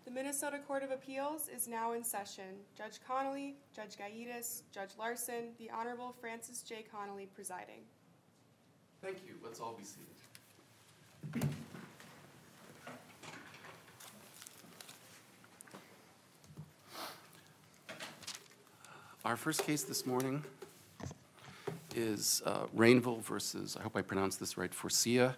The Minnesota Court of Appeals is now in session. Judge Connolly, Judge Gaitis, Judge Larson, the Honorable Francis J. Connolly presiding. Thank you. Let's all be seated. Our first case this morning is Rainville versus, I hope I pronounced this right, Forcia,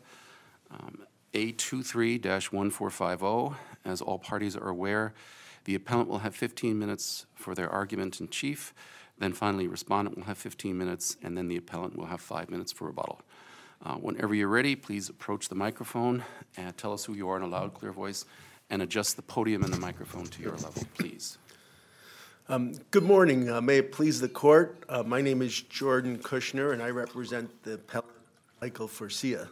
A23-1450. As all parties are aware, the appellant will have 15 minutes for their argument in chief. Then finally, respondent will have 15 minutes, and then the appellant will have 5 minutes for rebuttal. Whenever you're ready, please approach the microphone and tell us who you are in a loud, clear voice, and adjust the podium and the microphone to your level, please. Good morning. May it please the court. My name is Jordan Kushner, and I represent the appellant Michael Forcia.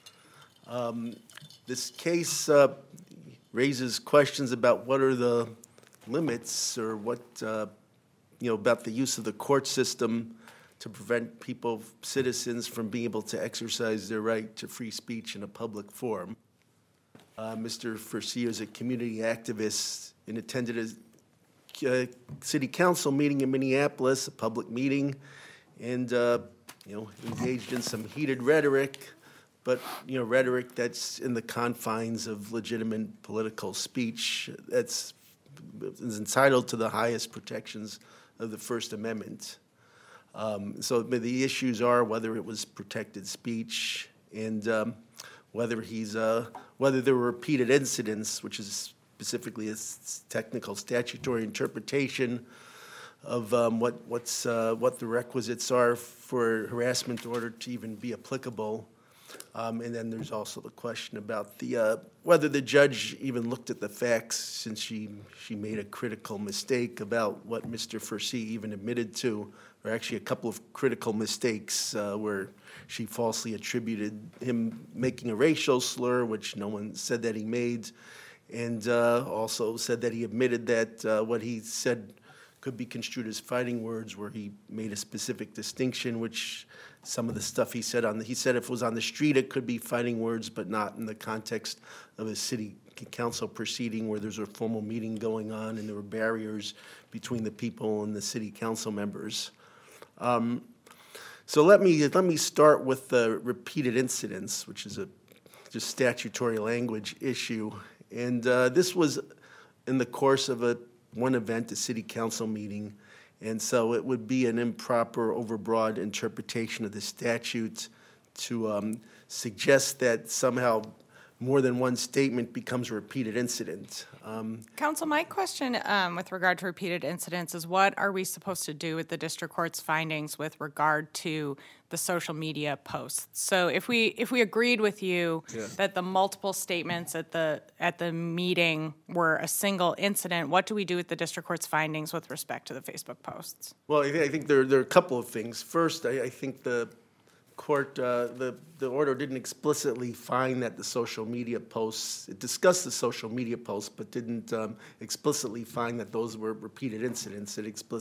This case raises questions about what are the limits, or what about the use of the court system to prevent people, citizens, from being able to exercise their right to free speech in a public forum. Mr. Forcia is a community activist and attended a city council meeting in Minneapolis, a public meeting, and engaged in some heated rhetoric, but rhetoric that's in the confines of legitimate political speech that's is entitled to the highest protections of the First Amendment. So the issues are whether it was protected speech, and whether there were repeated incidents, which is specifically a technical statutory interpretation of what the requisites are for harassment order to even be applicable. And then there's also the question about whether the judge even looked at the facts, since she made a critical mistake about what Mr. Forcia even admitted to, or actually a couple of critical mistakes where she falsely attributed him making a racial slur, which no one said that he made, and also said that he admitted that what he said could be construed as fighting words, where he made a specific distinction, which some of the stuff he said he said if it was on the street it could be fighting words, but not in the context of a city council proceeding where there's a formal meeting going on and there were barriers between the people and the city council members. So let me start with the repeated incidents, which is a just statutory language issue. And this was in the course of one event, a city council meeting, and so it would be an improper, overbroad interpretation of the statute to suggest that somehow more than one statement becomes a repeated incident. Counsel, my question with regard to repeated incidents is, what are we supposed to do with the district court's findings with regard to the social media posts? So if we agreed with you that the multiple statements at the meeting were a single incident, what do we do with the district court's findings with respect to the Facebook posts? Well, I think there are a couple of things. First, I think the court, the order didn't explicitly find that the social media posts, it discussed the social media posts, but didn't explicitly find that those were repeated incidents.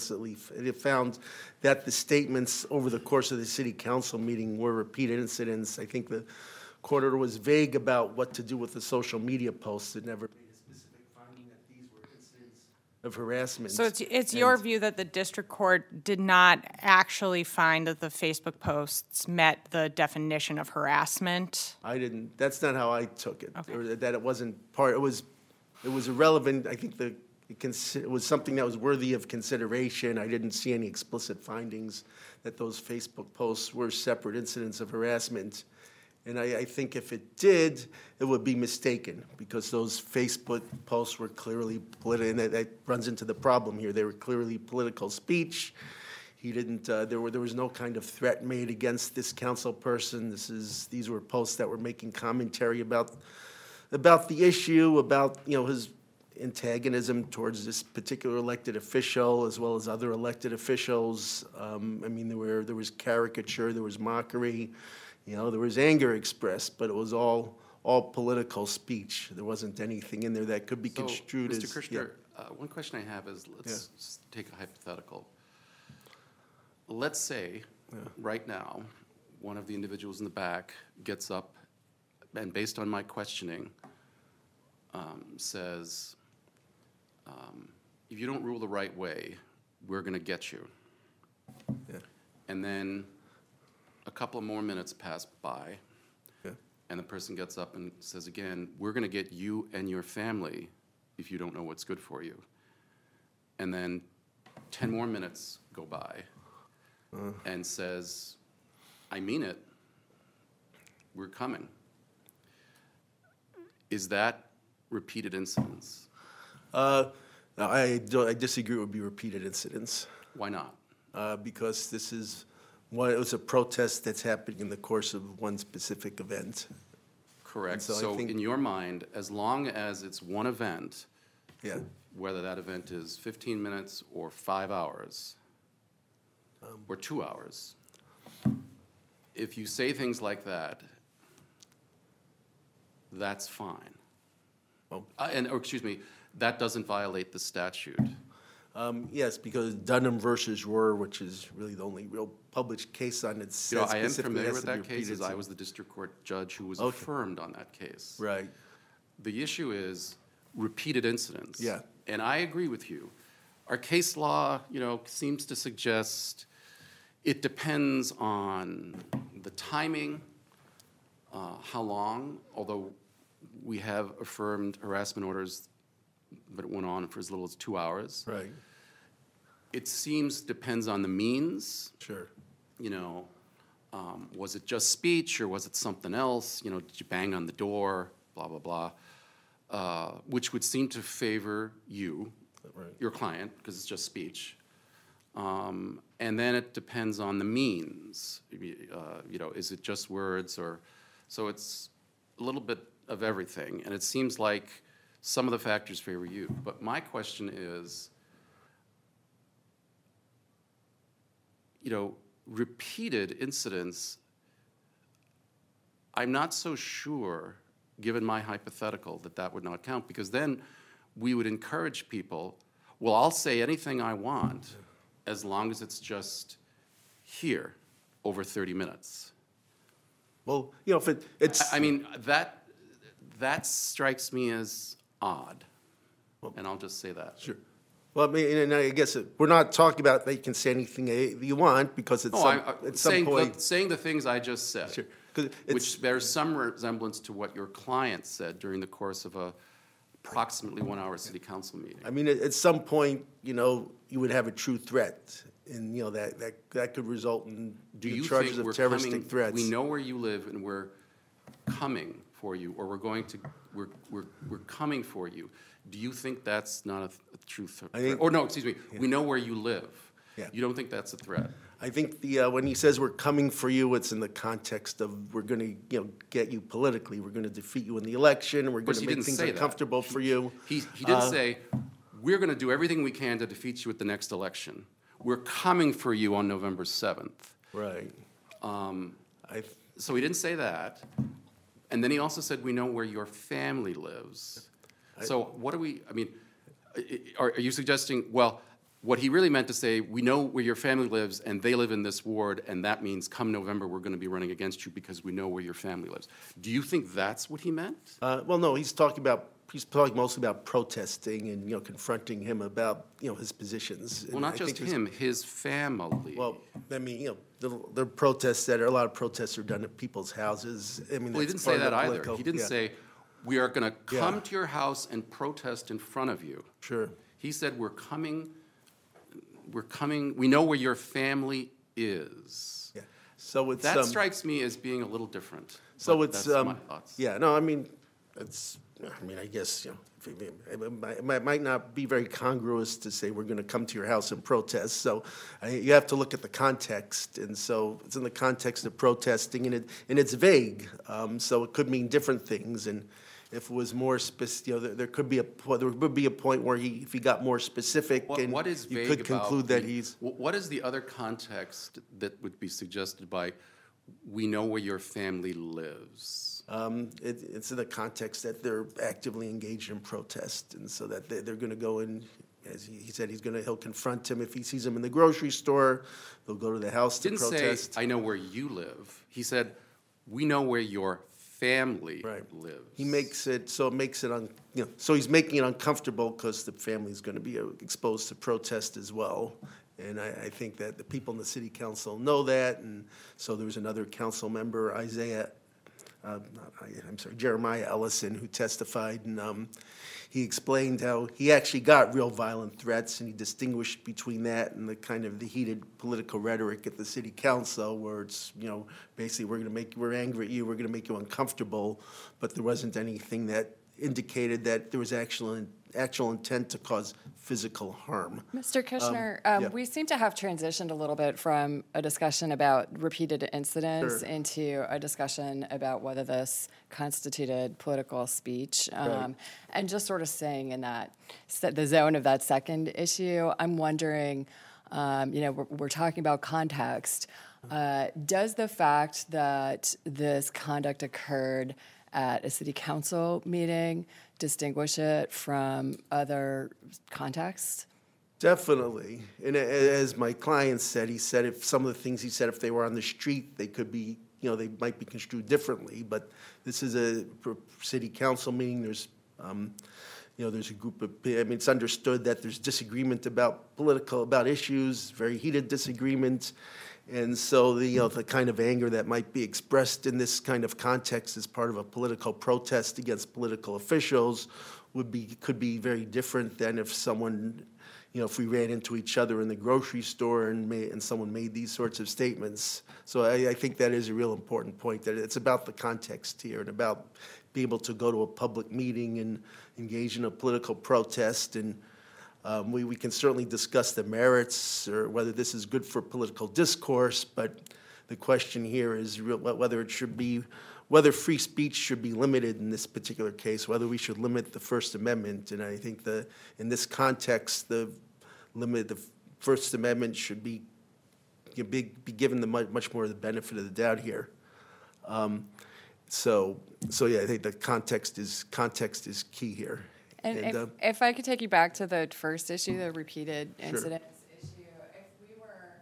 It found that the statements over the course of the city council meeting were repeated incidents. I think the court order was vague about what to do with the social media posts. It never made a specific finding that these were incidents of harassment. So it's your view that the district court did not actually find that the Facebook posts met the definition of harassment? I didn't. That's not how I took it. Okay. Or that it wasn't part. It was irrelevant. I think it was something that was worthy of consideration. I didn't see any explicit findings that those Facebook posts were separate incidents of harassment. And I think if it did, it would be mistaken, because those Facebook posts were clearly political, and that runs into the problem here. They were clearly political speech. He didn't. There was no kind of threat made against this council person. These were posts that were making commentary about the issue, about his antagonism towards this particular elected official, as well as other elected officials. I mean, there was caricature, there was mockery. There was anger expressed, but it was all political speech. There wasn't anything in there that could be construed as... Mr. Kirshner, one question I have is, let's take a hypothetical. Let's say, right now, one of the individuals in the back gets up and, based on my questioning, says, if you don't rule the right way, we're going to get you. Yeah. And then a couple of more minutes pass by, Yeah. and the person gets up and says again, we're going to get you and your family if you don't know what's good for you. And then 10 more minutes go by and says, I mean it, we're coming. Is that repeated incidents? No, I disagree it would be repeated incidents. Why not? Because this is it was a protest that's happening in the course of one specific event. Correct. so I So think- in your mind, as long as it's one event, Yeah. whether that event is 15 minutes or 5 hours or 2 hours, if you say things like that, that's fine. Well- Or excuse me, that doesn't violate the statute. Yes, because Dunham versus Rohr, which is really the only real published case on it, You know, says I am specifically familiar has with to be that case, repeated. as I was the district court judge who was Okay. affirmed on that case. Right. The issue is repeated incidents. Yeah. And I agree with you. Our case law, seems to suggest it depends on the timing, how long, although we have affirmed harassment orders, but it went on for as little as 2 hours. Right. It seems depends on the means. Sure. Was it just speech or was it something else? Did you bang on the door? Blah, blah, blah. Which would seem to favor you, Right. your client, because it's just speech. And then it depends on the means. Is it just words or, so it's a little bit of everything. And it seems like some of the factors favor you. But my question is, repeated incidents, I'm not so sure, given my hypothetical, that would not count, because then we would encourage people, well, I'll say anything I want as long as it's just here over 30 minutes. Well, if it's I mean, that strikes me as odd, and I'll just say that. sure. Well, I mean, and I guess we're not talking about that you can say anything you want because it's No, at some point. saying the things I just said, Sure. 'Cause it's- which bears some resemblance to what your client said during the course of a approximately 1 hour city council meeting. I mean, at some point, you would have a true threat, and that could result in Do you charges think of we're terroristic coming, threats. we know where you live and we're coming for you, or we're coming for you? Do you think that's not a true threat? Or no, excuse me, we know where you live. Yeah. You don't think that's a threat? I think when he says we're coming for you, it's in the context of we're going to get you politically. We're going to defeat you in the election. And we're going course, to he make didn't things say that. uncomfortable for you. He did say, we're going to do everything we can to defeat you at the next election. We're coming for you on November 7th. Right. So he didn't say that. And then he also said, we know where your family lives. So what are we, I mean, are you suggesting, well, what he really meant to say, we know where your family lives and they live in this ward, and that means come November, we're going to be running against you because we know where your family lives. Do you think that's what he meant? Well, no, he's talking mostly about protesting and confronting him about his positions. Well, And not I just think him, his family. Well, I mean, the protests a lot of protests are done at people's houses. I mean, Well, he that's didn't say part of that the either. political- He didn't yeah, say, we are going to come Yeah. to your house and protest in front of you. Sure. He said, we're coming, we know where your family is. Yeah. So it's That strikes me as being a little different. So but it's that's my thoughts. yeah. No, I mean, I guess it might not be very congruous to say we're going to come to your house and protest. So you have to look at the context, and so it's in the context of protesting, and it's vague. So it could mean different things, and if it was more specific, there could be a point where if he got more specific, and What is you vague could about conclude that he's. What is the other context that would be suggested by, we know where your family lives? It's in the context that they're actively engaged in protest, and so that they're going to go in, as he said, he'll confront him if he sees him in the grocery store. They'll go to the house to Didn't protest. say, I know where you live. He said, we know where your family Right. lives. He makes it, so it makes it, so he's making it uncomfortable because the family's going to be exposed to protest as well. And I think that the people in the city council know that, and so there was another council member, Jeremiah Ellison, who testified, and he explained how he actually got real violent threats, and he distinguished between that and the kind of the heated political rhetoric at the city council, where it's, basically we're angry at you, we're going to make you uncomfortable, but there wasn't anything that indicated that there was actual intent to cause physical harm. Mr. Kushner, yeah. we seem to have transitioned a little bit from a discussion about repeated incidents Sure. into a discussion about whether this constituted political speech. Right. And just sort of staying in the zone of that second issue, I'm wondering, we're talking about context. Does the fact that this conduct occurred at a city council meeting distinguish it from other contexts? Definitely. And as my client said, he said if some of the things he said, if they were on the street, they could be, they might be construed differently. But this is a city council meeting. There's, there's a group of, it's understood that there's disagreement about issues, very heated disagreement. And so the kind of anger that might be expressed in this kind of context as part of a political protest against political officials could be very different than if someone, if we ran into each other in the grocery store and someone made these sorts of statements. So I think that is a real important point, that it's about the context here and about being able to go to a public meeting and engage in a political protest. And we can certainly discuss the merits or whether this is good for political discourse, but the question here is whether free speech should be limited in this particular case, whether we should limit the First Amendment. And I think in this context, the First Amendment should be given much more of the benefit of the doubt here. So yeah, I think the context is key here. And if I could take you back to the first issue, the repeated Sure. incidents issue, if we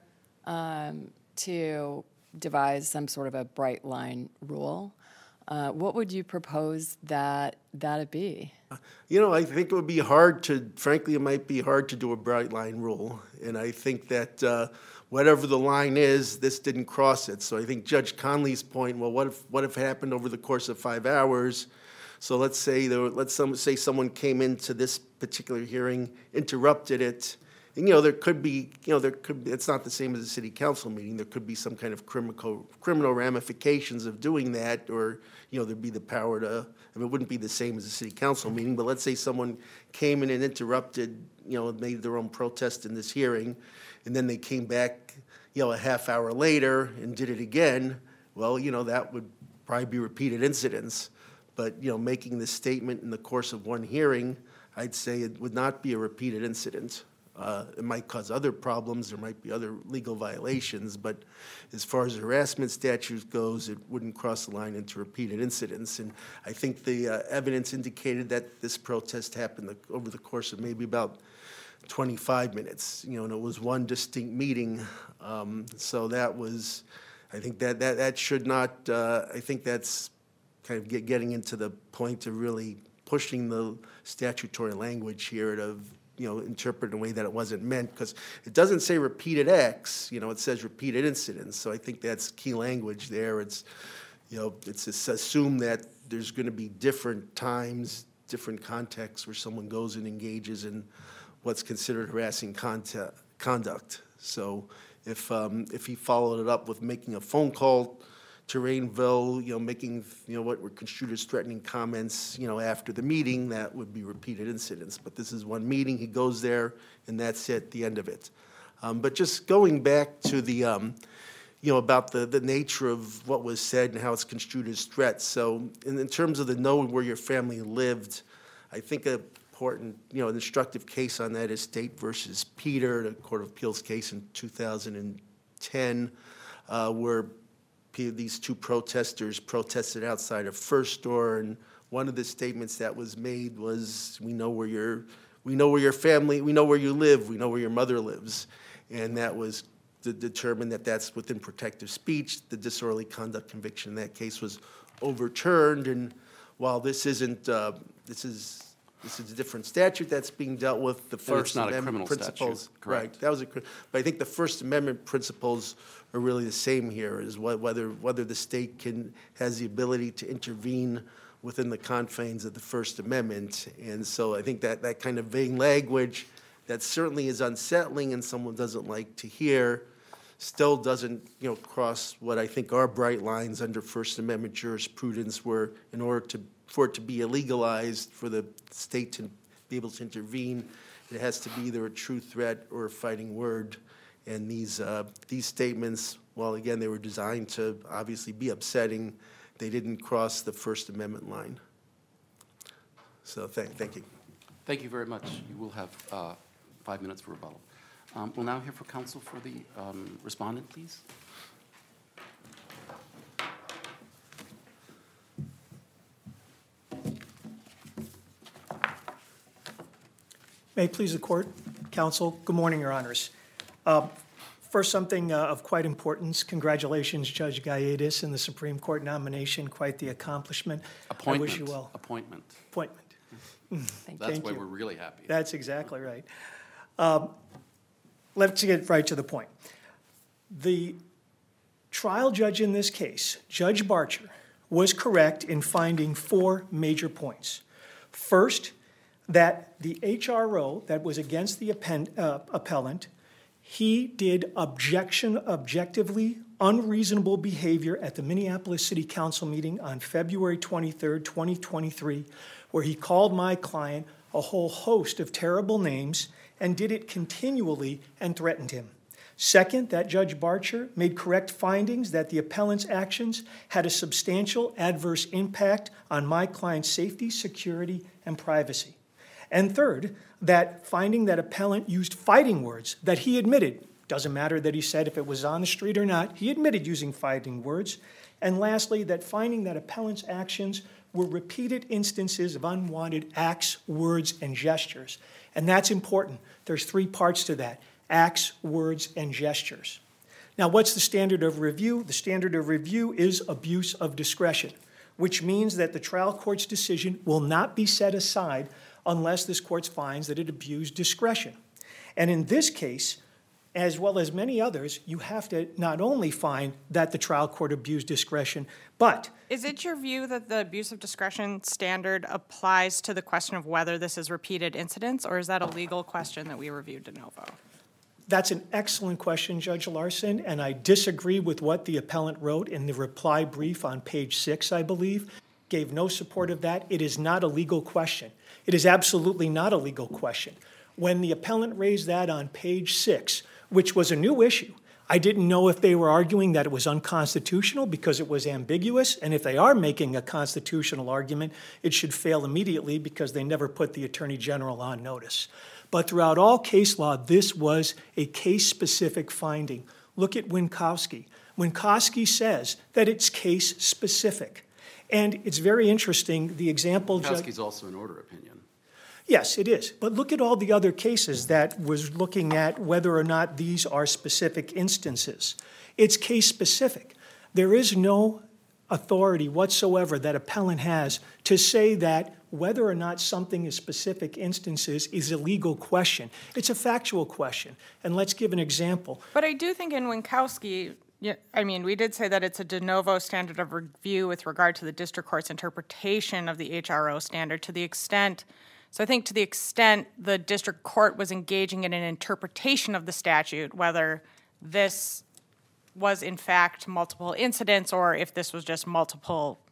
were to devise some sort of a bright line rule, what would you propose that it be? I think it would be frankly, it might be hard to do a bright line rule. And I think that whatever the line is, this didn't cross it. So I think Judge Conley's point, well, what if it happened over the course of 5 hours? So let's say someone came into this particular hearing, interrupted it, and there could be, it's not the same as a city council meeting. There could be some kind of criminal ramifications of doing that, or there'd be the power to. It wouldn't be the same as a city council meeting, but let's say someone came in and interrupted, made their own protest in this hearing, and then they came back, a half hour later and did it again. Well, that would probably be repeated incidents. But, making this statement in the course of one hearing, I'd say it would not be a repeated incident. It might cause other problems. There might be other legal violations. But as far as harassment statute goes, it wouldn't cross the line into repeated incidents. And I think the evidence indicated that this protest happened over the course of maybe about 25 minutes. And it was one distinct meeting. So that was, I think that should not, I think that's kind of getting into the point of really pushing the statutory language here to, interpret in a way that it wasn't meant, because it doesn't say repeated acts, it says repeated incidents. So I think that's key language there. It's, it's assumed that there's going to be different times, different contexts where someone goes and engages in what's considered harassing conduct. So if he followed it up with making a phone call to Rainville, making, what were construed as threatening comments, after the meeting, that would be repeated incidents. But this is one meeting, he goes there, and that's it, the end of it. But just going back to the, about the nature of what was said and how it's construed as threats. So in terms of the knowing where your family lived, I think an important, an instructive case on that is State versus Peter, the Court of Appeals case in 2010, where these two protesters protested outside a First store, and one of the statements that was made was, we know where your family, we know where you live, we know where your mother lives. And that was determined that that's within protective speech. The disorderly conduct conviction in that case was overturned, and while this isn't, this is a different statute that's being dealt with, the First not a Amendment criminal statute, principles. correct. Right, that was but I think the First Amendment principles are really the same here, is whether the state has the ability to intervene within the confines of the First Amendment. And so I think that kind of vague language that certainly is unsettling and someone doesn't like to hear still doesn't, cross what I think are bright lines under First Amendment jurisprudence, where in order for it to be illegalized, for the state to be able to intervene, it has to be either a true threat or a fighting word. And these statements, while again they were designed to obviously be upsetting, they didn't cross the First Amendment line. So thank you. Thank you very much. You will have 5 minutes for rebuttal. We'll now hear from counsel for the respondent, please. May it please the court, counsel, good morning, your honors. First, something of quite importance. Congratulations, Judge Gallegos, in the Supreme Court nomination. Quite the accomplishment. Appointment. I wish you well. Appointment. Appointment. That's Thank why you. we're really happy. That's exactly right. Let's get right to the point. The trial judge in this case, Judge Barcher, was correct in finding 4 major points. First, that the HRO that was against the appellant, he did objectively unreasonable behavior at the Minneapolis City Council meeting on February 23rd, 2023, where he called my client a whole host of terrible names and did it continually and threatened him. Second, that Judge Barcher made correct findings that the appellant's actions had a substantial adverse impact on my client's safety, security, and privacy. And third, that finding that appellant used fighting words that he admitted, doesn't matter that he said if it was on the street or not, he admitted using fighting words. And lastly, that finding that appellant's actions were repeated instances of unwanted acts, words, and gestures. And that's important. There's 3 parts to that: acts, words, and gestures. Now, what's the standard of review? The standard of review is abuse of discretion, which means that the trial court's decision will not be set aside unless this court finds that it abused discretion. And in this case, as well as many others, you have to not only find that the trial court abused discretion, but Is it your view that the abuse of discretion standard applies to the question of whether this is repeated incidents, or is that a legal question that we reviewed de novo? that's an excellent question, Judge Larson, and I disagree with what the appellant wrote in the reply brief on page 6, I believe. Gave no support of that. It is not a legal question. It is absolutely not a legal question. When the appellant raised that on page 6, which was a new issue, I didn't know if they were arguing that it was unconstitutional because it was ambiguous, and if they are making a constitutional argument, it should fail immediately because they never put the Attorney General on notice. But throughout all case law, this was a case-specific finding. Look at Winkowski. Winkowski says that it's case-specific. And it's very interesting, the example... Winkowski's also an order opinion. Yes, it is. But look at all the other cases that was looking at whether or not these are specific instances. It's case-specific. There is no authority whatsoever that appellant has to say that whether or not something is specific instances is a legal question. It's a factual question. And let's give an example. But I do think in Winkowski, I mean, we did say that it's a de novo standard of review with regard to the district court's interpretation of the HRO standard to the extent... So I think to the extent the district court was engaging in an interpretation of the statute, whether this was in fact multiple incidents or if this was just multiple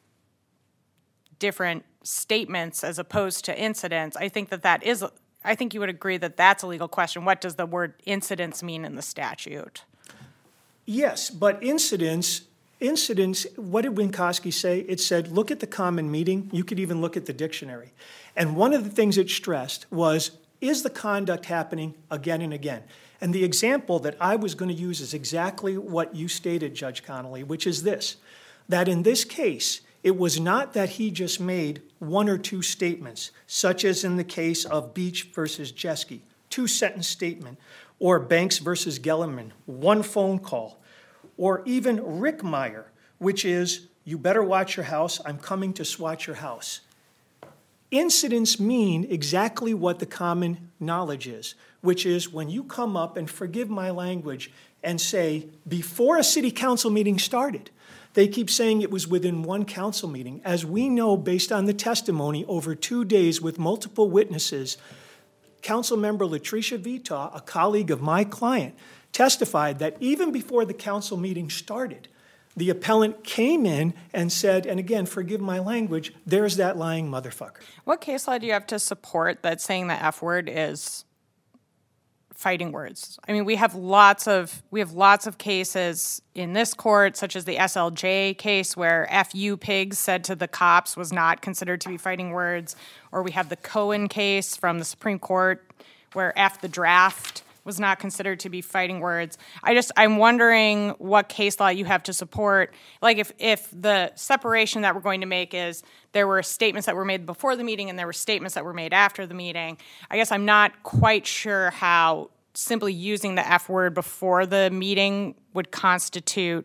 different statements as opposed to incidents, I think that is, I think you would agree that that's a legal question. What does the word incidents mean in the statute? Yes, but incidents, what did Winkowski say? It said, look at the common meaning. You could even look at the dictionary. And one of the things it stressed was, is the conduct happening again and again? And the example that I was going to use is exactly what you stated, Judge Connolly, which is this, that in this case, it was not that he just made one or two statements, such as in the case of Beach versus Jeske, two-sentence statement. or Banks versus Gellerman, one phone call, or even Rick Meyer, which is, you better watch your house, I'm coming to swat your house. Incidents mean exactly what the common knowledge is, which is when you come up and, forgive my language, and say, before a city council meeting started, they keep saying it was within one council meeting. As we know, based on the testimony over 2 days with multiple witnesses, Councilmember Latricia Vitaw, a colleague of my client, testified that even before the council meeting started, the appellant came in and said, and again, forgive my language, there's that lying motherfucker. What case law do you have to support that saying the F word is fighting words? I mean, we have lots of cases in this court, such as the SLJ case where F you pigs said to the cops was not considered to be fighting words, or we have the Cohen case from the Supreme Court where F the draft was not considered to be fighting words. I'm wondering what case law you have to support. Like if the separation that we're going to make is there were statements that were made before the meeting and there were statements that were made after the meeting, I guess I'm not quite sure how simply using the F word before the meeting would constitute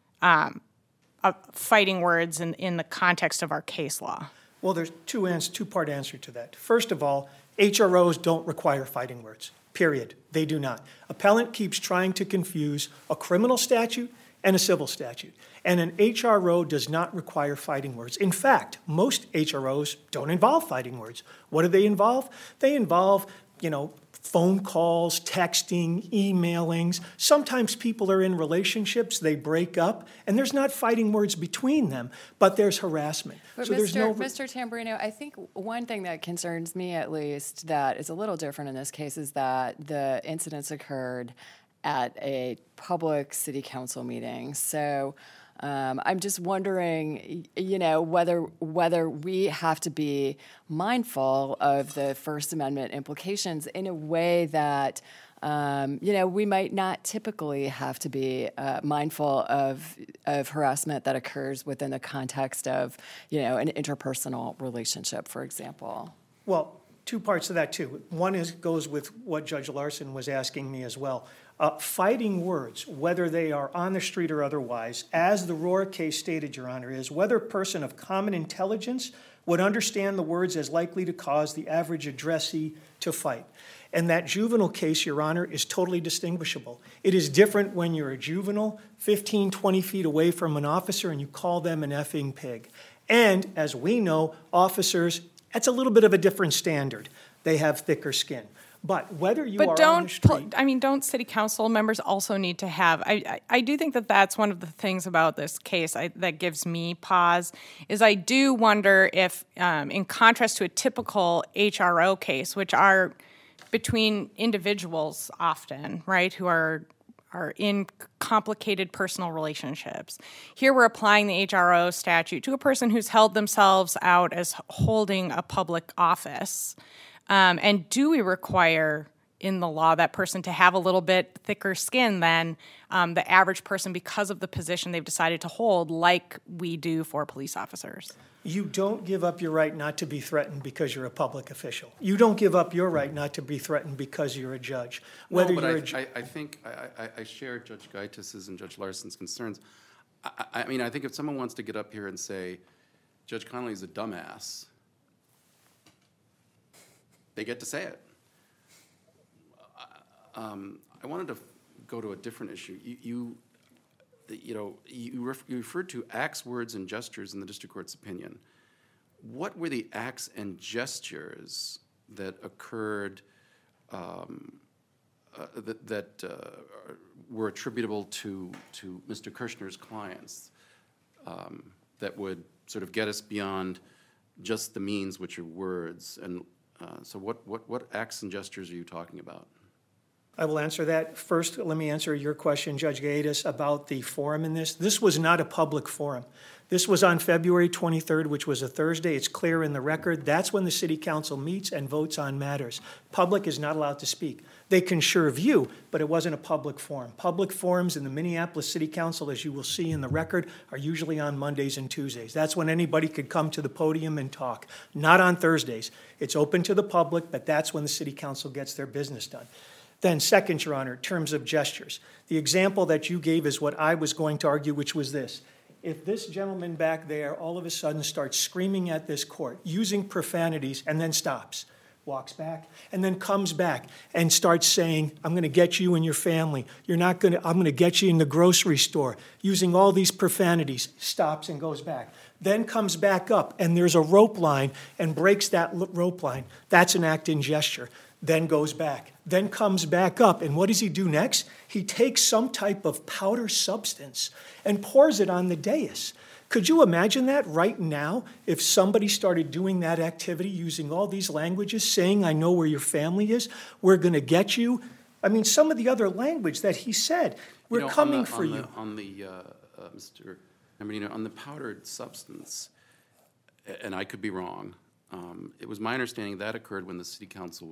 fighting words in the context of our case law. Well, there's two-part answer to that. First of all, HROs don't require fighting words. Period. They do not. Appellant keeps trying to confuse a criminal statute and a civil statute. And an HRO does not require fighting words. In fact, most HROs don't involve fighting words. What do they involve? They involve, phone calls, texting, emailings. Sometimes people are in relationships, they break up, and there's not fighting words between them, but there's harassment. But so Mr. Tamburino, I think one thing that concerns me at least that is a little different in this case is that the incidents occurred at a public city council meeting. So I'm just wondering, whether we have to be mindful of the First Amendment implications in a way that, we might not typically have to be mindful of harassment that occurs within the context of, an interpersonal relationship, for example. Well, two parts of that, too. One goes with what Judge Larson was asking me as well. Fighting words, whether they are on the street or otherwise, as the Rohr case stated, Your Honor, is whether a person of common intelligence would understand the words as likely to cause the average addressee to fight. And that juvenile case, Your Honor, is totally distinguishable. It is different when you're a juvenile 15, 20 feet away from an officer and you call them an effing pig. And as we know, officers, that's a little bit of a different standard. They have thicker skin. But whether you are on the street... don't city council members also need to have... I do think that that's one of the things about this case that gives me pause, is I do wonder if, in contrast to a typical HRO case, which are between individuals often, right, who are in complicated personal relationships. Here we're applying the HRO statute to a person who's held themselves out as holding a public office. And do we require in the law that person to have a little bit thicker skin than the average person because of the position they've decided to hold, like we do for police officers? You don't give up your right not to be threatened because you're a public official. You don't give up your right not to be threatened because you're a judge. I think I share Judge Gaitis' and Judge Larson's concerns. I think if someone wants to get up here and say, Judge Connolly's a dumbass, they get to say it. I wanted to go to a different issue. You referred to acts, words, and gestures in the district court's opinion. What were the acts and gestures that occurred that were attributable to Mr. Kirshner's clients that would sort of get us beyond just the means, which are words? And so what acts and gestures are you talking about? I will answer that. First, let me answer your question, Judge Gaitis, about the forum in this. This was not a public forum. This was on February 23rd, which was a Thursday. It's clear in the record. That's when the city council meets and votes on matters. Public is not allowed to speak. They can sure view, but it wasn't a public forum. Public forums in the Minneapolis City Council, as you will see in the record, are usually on Mondays and Tuesdays. That's when anybody could come to the podium and talk. Not on Thursdays. It's open to the public, but that's when the city council gets their business done. Then second, Your Honor, terms of gestures. The example that you gave is what I was going to argue, which was this. If this gentleman back there all of a sudden starts screaming at this court, using profanities, and then stops, walks back, and then comes back and starts saying, I'm going to get you and your family. I'm going to get you in the grocery store, using all these profanities, stops and goes back. Then comes back up, and there's a rope line and breaks that rope line. That's an act in gesture. Then goes back, then comes back up. And what does he do next? He takes some type of powder substance and pours it on the dais. Could you imagine that right now if somebody started doing that activity using all these languages, saying, I know where your family is, we're going to get you? I mean, some of the other language that he said, we're coming for you. Mr. Member, on the powdered substance, and I could be wrong, it was my understanding that occurred when the city council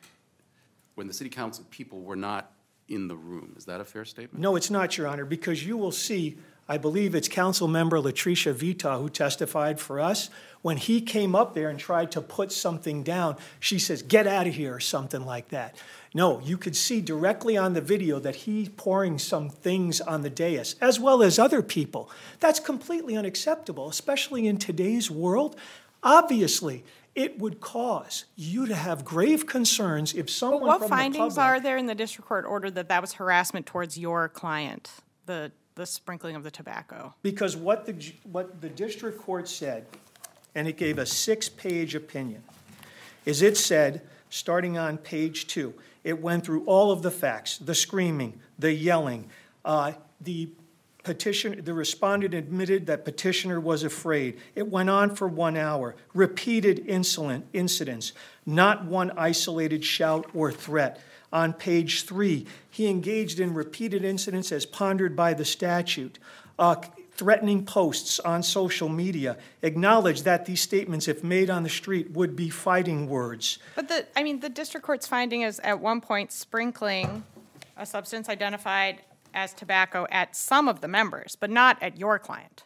people were not in the room. Is that a fair statement? No, it's not, Your Honor, because you will see, I believe it's Council Member Latricia Vita who testified for us. When he came up there and tried to put something down, she says, get out of here, or something like that. No, you could see directly on the video that he's pouring some things on the dais, as well as other people. That's completely unacceptable, especially in today's world. Obviously, it would cause you to have grave concerns if someone But what from the findings public... are there in the district court order that was harassment towards your client, the sprinkling of the tobacco? Because what the district court said, and it gave a 6-page opinion, is it said, starting on page 2, it went through all of the facts, the screaming, the yelling, the respondent admitted that petitioner was afraid. It went on for 1 hour. Repeated incidents, not one isolated shout or threat. On page 3, he engaged in repeated incidents as pondered by the statute. Threatening posts on social media, acknowledged that these statements, if made on the street, would be fighting words. But the district court's finding is at one point sprinkling a substance identified as tobacco at some of the members, but not at your client.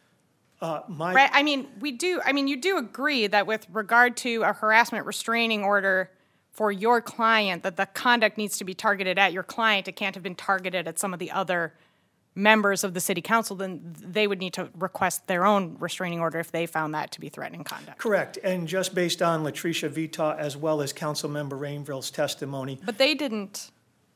Right? You do agree that with regard to a harassment restraining order for your client, that the conduct needs to be targeted at your client. It can't have been targeted at some of the other members of the city council. Then they would need to request their own restraining order if they found that to be threatening conduct. Correct, and just based on Latricia Vita as well as Councilmember Rainville's testimony. But they didn't,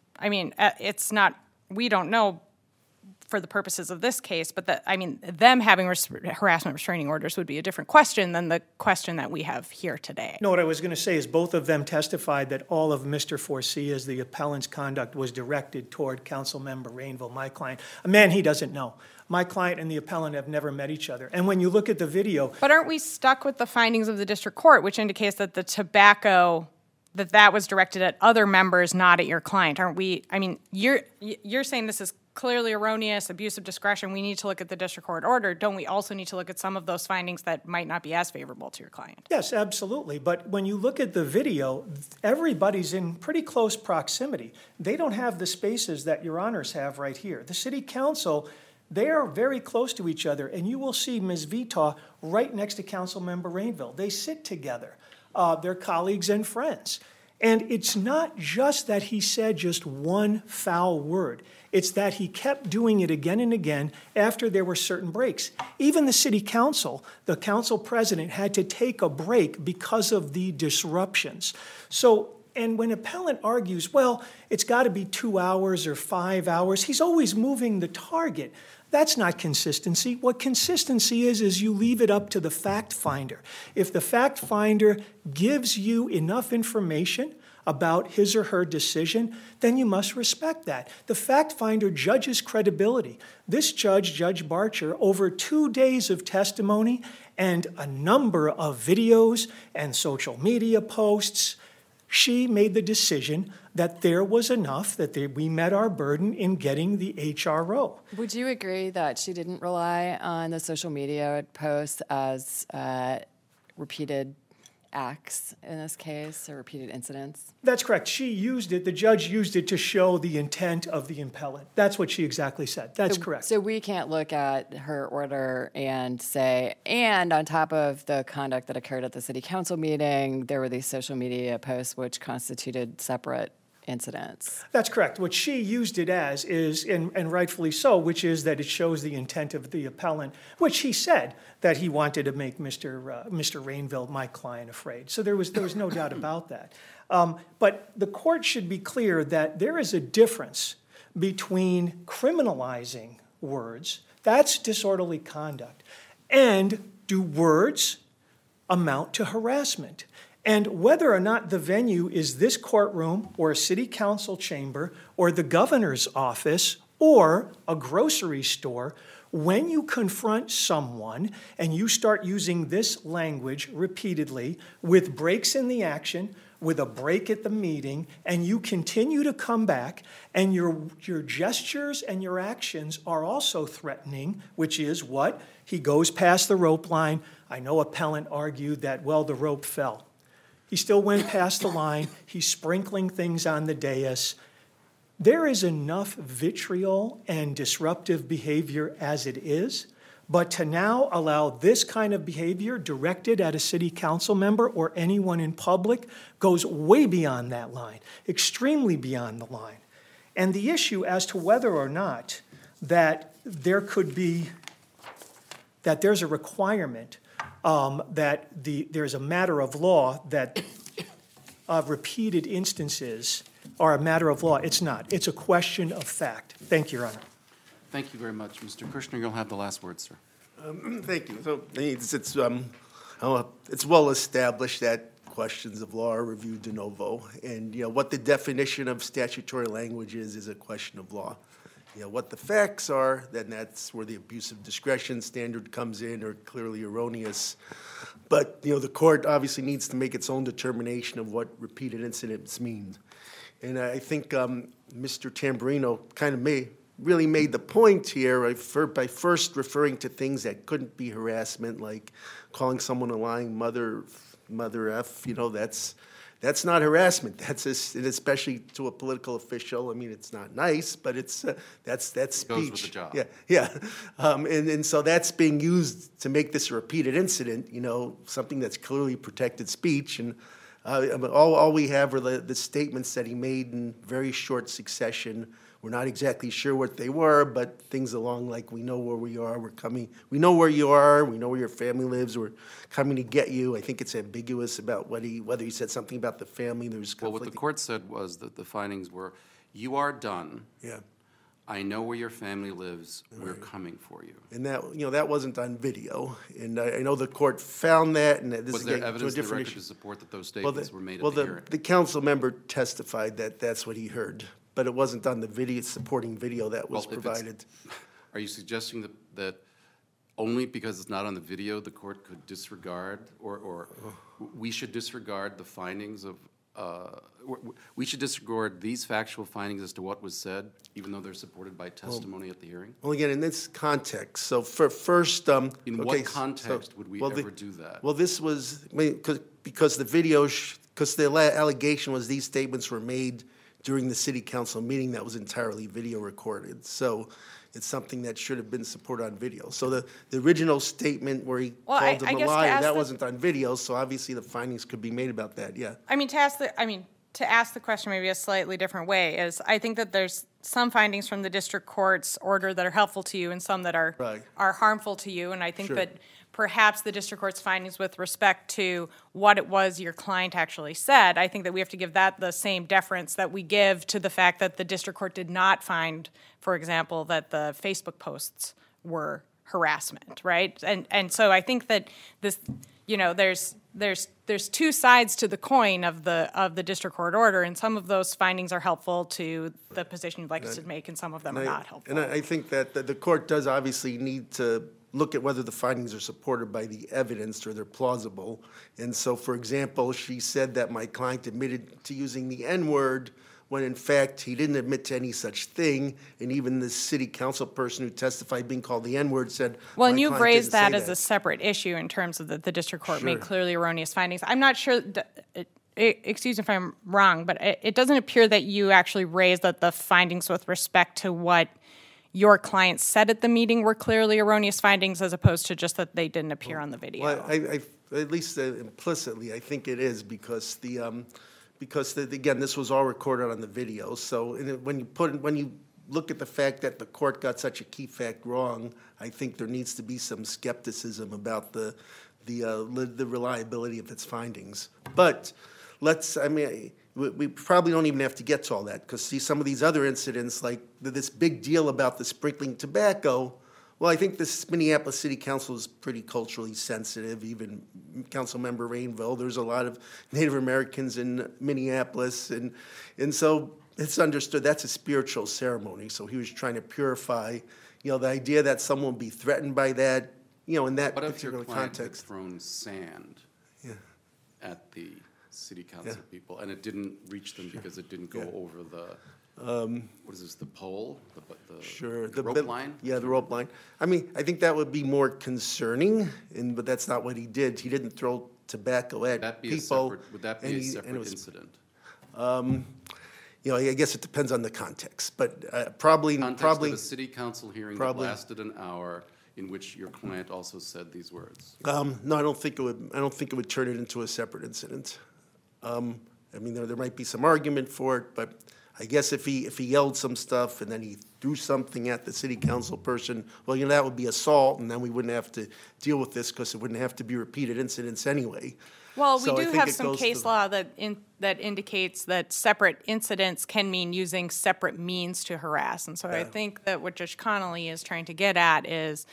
it's not, we don't know for the purposes of this case, but them having harassment restraining orders would be a different question than the question that we have here today. No, what I was going to say is both of them testified that all of Mr. Forcia's, the appellant's conduct, was directed toward Councilmember Rainville, my client, a man he doesn't know. My client and the appellant have never met each other. And when you look at the video... But aren't we stuck with the findings of the district court, which indicates that the tobacco, that was directed at other members, not at your client? Aren't we, you're saying this is clearly erroneous, abuse of discretion. We need to look at the district court order. Don't we also need to look at some of those findings that might not be as favorable to your client? Yes, absolutely. But when you look at the video, everybody's in pretty close proximity. They don't have the spaces that your honors have right here. The city council, they are very close to each other, and you will see Ms. Vita right next to Councilmember Rainville. They sit together. They're colleagues and friends. And it's not just that he said just one foul word. It's that he kept doing it again and again after there were certain breaks. Even the city council, the council president, had to take a break because of the disruptions. And when appellant argues, well, it's got to be 2 hours or 5 hours, he's always moving the target. That's not consistency. What consistency is you leave it up to the fact finder. If the fact finder gives you enough information about his or her decision, then you must respect that. The fact finder judges credibility. This judge, Judge Barcher, over 2 days of testimony and a number of videos and social media posts, she made the decision that there was enough, that we met our burden in getting the HRO. Would you agree that she didn't rely on the social media posts as repeated acts in this case, or repeated incidents? That's correct. She used it, the judge used it to show the intent of the appellant. That's what she exactly said. That's correct. So we can't look at her order and say, and on top of the conduct that occurred at the city council meeting, there were these social media posts which constituted separate incidents. That's correct. What she used it as is, and rightfully so, which is that it shows the intent of the appellant, which he said that he wanted to make Mr. Rainville, my client, afraid. So there was no doubt about that. But the court should be clear that there is a difference between criminalizing words, that's disorderly conduct, and do words amount to harassment? And whether or not the venue is this courtroom or a city council chamber or the governor's office or a grocery store, when you confront someone and you start using this language repeatedly with breaks in the action, with a break at the meeting, and you continue to come back, and your gestures and your actions are also threatening, which is what? He goes past the rope line. I know appellant argued that, well, the rope fell. He still went past the line. He's sprinkling things on the dais. There is enough vitriol and disruptive behavior as it is, but to now allow this kind of behavior directed at a city council member or anyone in public goes way beyond that line, extremely beyond the line. And the issue as to whether or not that there could be, that there's a requirement that there's a matter of law that repeated instances are a matter of law. It's not. It's a question of fact. Thank you, Your Honor. Thank you very much. Mr. Kushner, you'll have the last word, sir. Thank you. So it's well established that questions of law are reviewed de novo, and what the definition of statutory language is a question of law. What the facts are, then that's where the abuse of discretion standard comes in, or clearly erroneous. But the court obviously needs to make its own determination of what repeated incidents mean. And I think Mr. Tamburino kind of really made the point here by first referring to things that couldn't be harassment, like calling someone a lying mother F. That's not harassment. That's and especially to a political official. I mean, it's not nice, but that's speech. Goes with the job. Yeah. And so that's being used to make this a repeated incident. Something that's clearly protected speech. And all we have are the statements that he made in very short succession. We're not exactly sure what they were, but things along like, we know where we are, we're coming, we know where you are, we know where your family lives, we're coming to get you. I think it's ambiguous about whether he said something about the family. There's conflict. Well, what the court said was that the findings were, you are done. Yeah. I know where your family lives. We're coming for you. And that wasn't on video. And I know the court found that. And this Was is there getting to a evidence in the different record issue. to support that those statements were made at the hearing? The council member testified that that's what he heard, but it wasn't on the video, supporting video that was Well, if it's- provided. Are you suggesting that only because it's not on the video, the court could disregard, or we should disregard the findings of, we should disregard these factual findings as to what was said, even though they're supported by testimony at the hearing? Well, again, in this context, so first. In what context would we ever do that? Well, this was, because the video, because the allegation was these statements were made during the city council meeting that was entirely video recorded. So it's something that should have been supported on video. So the original statement where he called him a liar, that wasn't on video, so obviously the findings could be made about that, yeah. To ask the question maybe a slightly different way is, I think that there's some findings from the district court's order that are helpful to you and some that are Right. are harmful to you, and I think Sure. that perhaps the district court's findings with respect to what it was your client actually said, I think that we have to give that the same deference that we give to the fact that the district court did not find, for example, that the Facebook posts were harassment, right? And so I think that this, there's two sides to the coin of the district court order, and some of those findings are helpful to the position you'd like us to make, and some of them are not helpful. And I think that the court does obviously need to look at whether the findings are supported by the evidence or they're plausible. And so, for example, she said that my client admitted to using the N-word when in fact he didn't admit to any such thing. And even the city council person who testified being called the N-word said, Well, and "My you've client raised didn't that say as a separate issue in terms of the district court made Sure. clearly erroneous findings. I'm not sure, excuse me if I'm wrong, but it doesn't appear that you actually raised that the findings with respect to what your client said at the meeting were clearly erroneous findings, as opposed to just that they didn't appear on the video. Well, I at least implicitly, I think it is, because because again, this was all recorded on the video. So when you look at the fact that the court got such a key fact wrong, I think there needs to be some skepticism about the reliability of its findings. But we probably don't even have to get to all that, because see, some of these other incidents, like this big deal about the sprinkling tobacco, well, I think this Minneapolis City Council is pretty culturally sensitive, even Councilmember Rainville. There's a lot of Native Americans in Minneapolis, and so it's understood that's a spiritual ceremony. So he was trying to purify, the idea that someone would be threatened by that, in that What if your particular client had context. thrown sand Yeah. at the city council people, and it didn't reach them because it didn't go Yeah. over the, what is this, the pole? The Sure. rope line? Yeah, the rope line. I think that would be more concerning, but that's not what he did. He didn't throw tobacco at Would that be people. would that be and a and it separate was- incident? I guess it depends on the context, but probably. Context of a city council hearing that probably- lasted an hour, in which your client also said these words. No, I don't think it would. I don't think it would turn it into a separate incident. There might be some argument for it, but I guess if he yelled some stuff and then he threw something at the city council person, well, that would be assault, and then we wouldn't have to deal with this because it wouldn't have to be repeated incidents anyway. Well, we So I do think have it some goes to case the- law that indicates that separate incidents can mean using separate means to harass. And so I think that what Judge Connolly is trying to get at is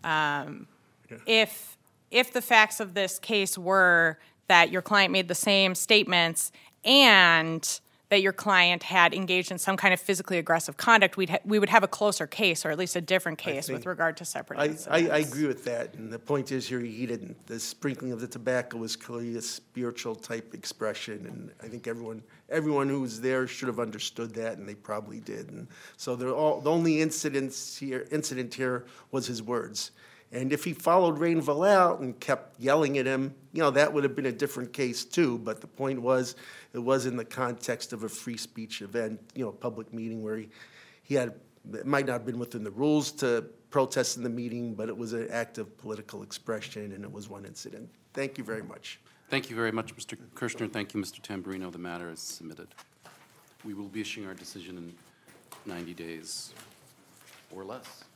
if the facts of this case were that your client made the same statements and that your client had engaged in some kind of physically aggressive conduct, we would have a closer case, or at least a different case with think- regard to separate I incidents. agree with that, and the point is here, he didn't. The sprinkling of the tobacco was clearly a spiritual type expression, and I think everyone who was there should have understood that, and they probably did. And so the only incident here was his words. And if he followed Rainville out and kept yelling at him, that would have been a different case too. But the point was, it was in the context of a free speech event, a public meeting where it might not have been within the rules to protest in the meeting, but it was an act of political expression, and it was one incident. Thank you very much. Thank you very much, Mr. Kirshner. Thank you, Mr. Tamburino. The matter is submitted. We will be issuing our decision in 90 days or less.